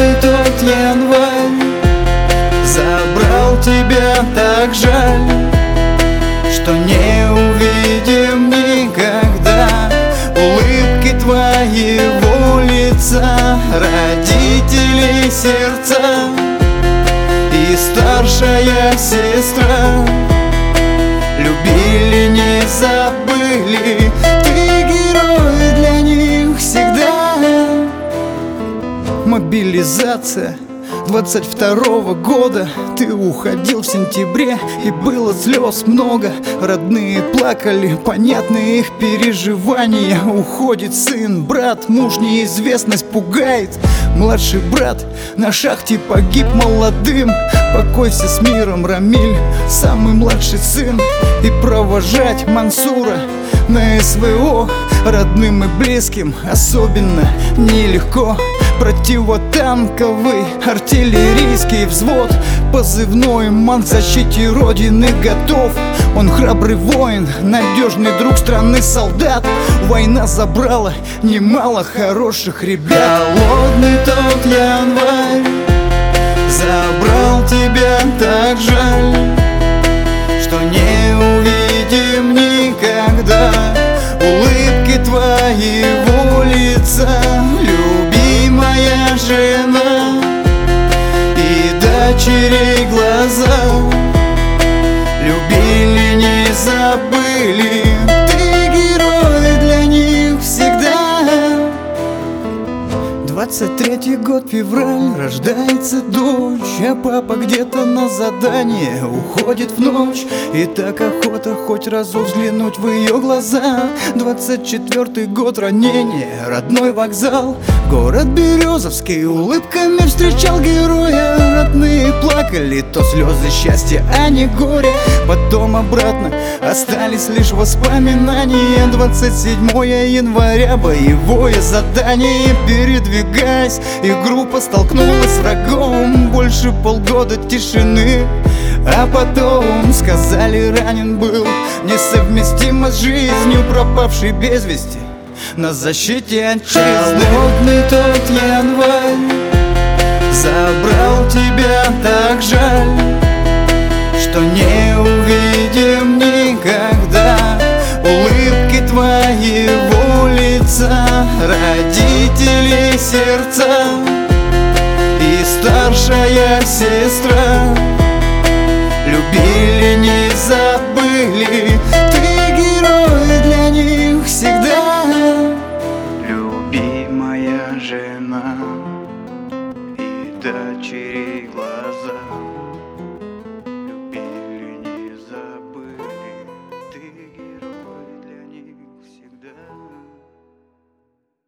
Холодный тот январь забрал тебя, так жаль, что не увидим никогда улыбки твоего лица. Родители, сердца и старшая сестра любили, не забыли. Ты герой для них всегда. Мобилизация 22-го года. Ты уходил в сентябре, и было слез много. Родные плакали, понятны их переживания. Уходит сын, брат, муж, неизвестность пугает. Младший брат на шахте погиб молодым. Покойся с миром, Рамиль, самый младший сын. И провожать Мансура на СВО родным и близким особенно нелегко. Противотанковый артиллерийский взвод, позывной МАН, к защите Родины готов. Он храбрый воин, надежный друг страны, солдат. Война забрала немало хороших ребят. Холодный тот январь забрал тебя, так жаль, что не увидим никогда улыбки твоего лица. Любимая жена и дочери глаза любили, не забыли. Ты герой для них всегда. 23-й год, февраль, рождается дочь, а папа где-то на задание уходит в ночь. И так охота хоть разок взглянуть в ее глаза. 24-й год, ранение, родной вокзал, город Березовский улыбками встречал героя. Родные плакали, то слезы счастья, а не горе. Потом обратно остались лишь воспоминания. 27 января, боевое задание. Передвигаясь, и группа столкнулась с врагом. Больше полгода тишины, а потом сказали, ранен был, несовместимо с жизнью, пропавший без вести на защите отчизны. Холодный тот январь забрал тебя, так жаль, что не увидим никогда улыбки твоего лица. Родители, сердца и старшая сестра любили, не забыли. Ты герой для них всегда. Любимая жена и дочери глаза